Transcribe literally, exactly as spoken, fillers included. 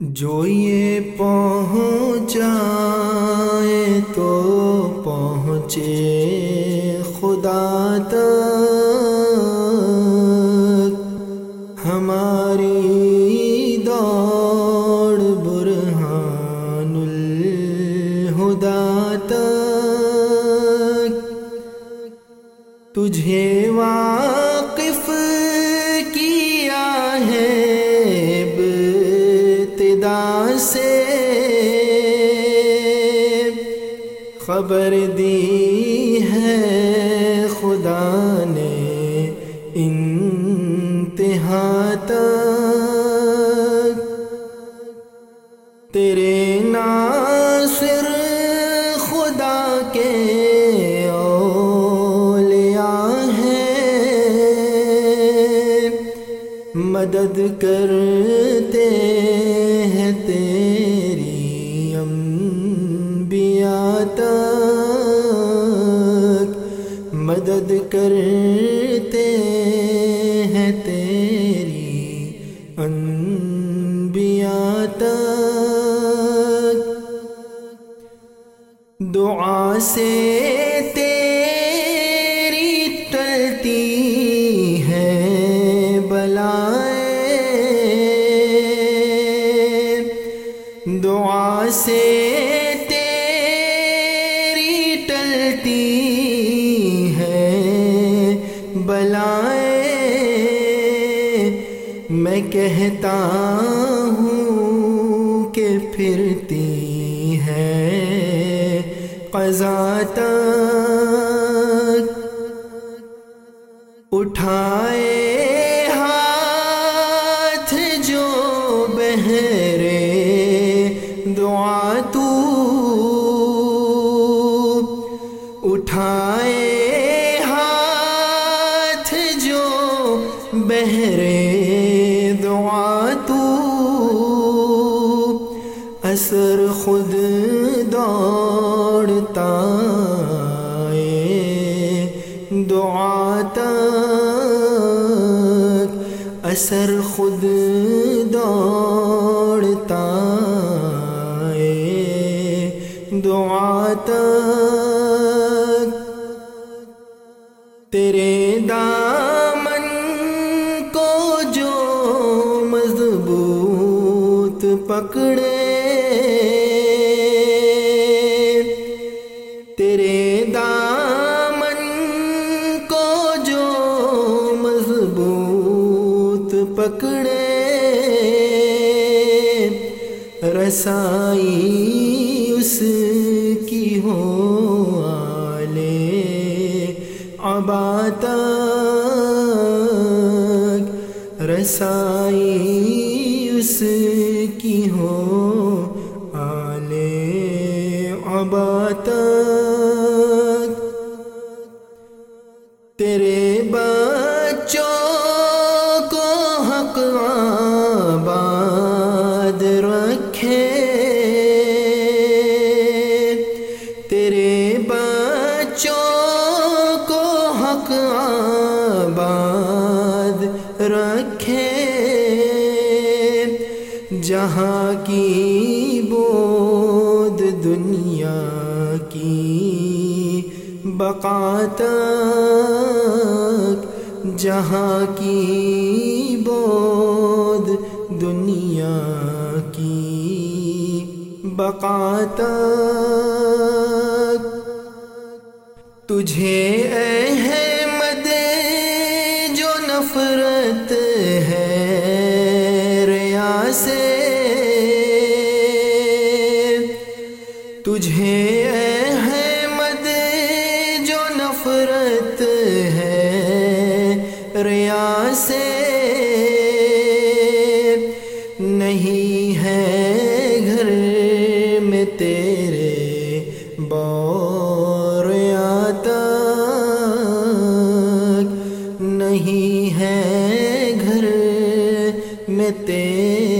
جو یہ پہنچائے تو پہنچے خدا تک، ہماری دوڑ برہان الہدیٰ تک، تجھے واقف کیا ہے ابتدا سے، خبر دی ہے خدا نے انتہا تک، تیرے ناصر خدا کے اولیاء ہیں، مدد کرتے ہیں تیری انبیاء تک، مدد کرتے ہیں تیری انبیاء تک، دعا سے تیری ٹلتی ہیں بلائیں، دعا سے تیری ٹلتی ہیں بلائیں، میں کہتا ہوں کہ پھرتی ہے قضا تک، اٹھائے ہاتھ جو بہرے دعا تو، اٹھائے ہاتھ جو بہرے دعا تو، اثر خود دوڑتا ہے دعا تک، اثر خود دوڑتا ہے دعا تک، تیرے دامن کو جو مضبوط پکڑے، تیرے دامن کو جو مضبوط پکڑے، رسائی اس کی ہو آلے عبا تک، رسائی اس کی ہو آلے عبا تک، تیرے بچوں کو حق آباد رکھے، تیرے بچوں کو حق آباد رکھے، جہاں کی بود دنیا کی بقا تک، جہاں کی بود دنیا کی بقا تک، تجھے احمد جو نفرت ہے ریا سے، تجھے احمد جو نفرت ہے ریا سے، نہیں ہے گھر میں تیرے بوریا تک، نہیں ہے گھر میں تیرے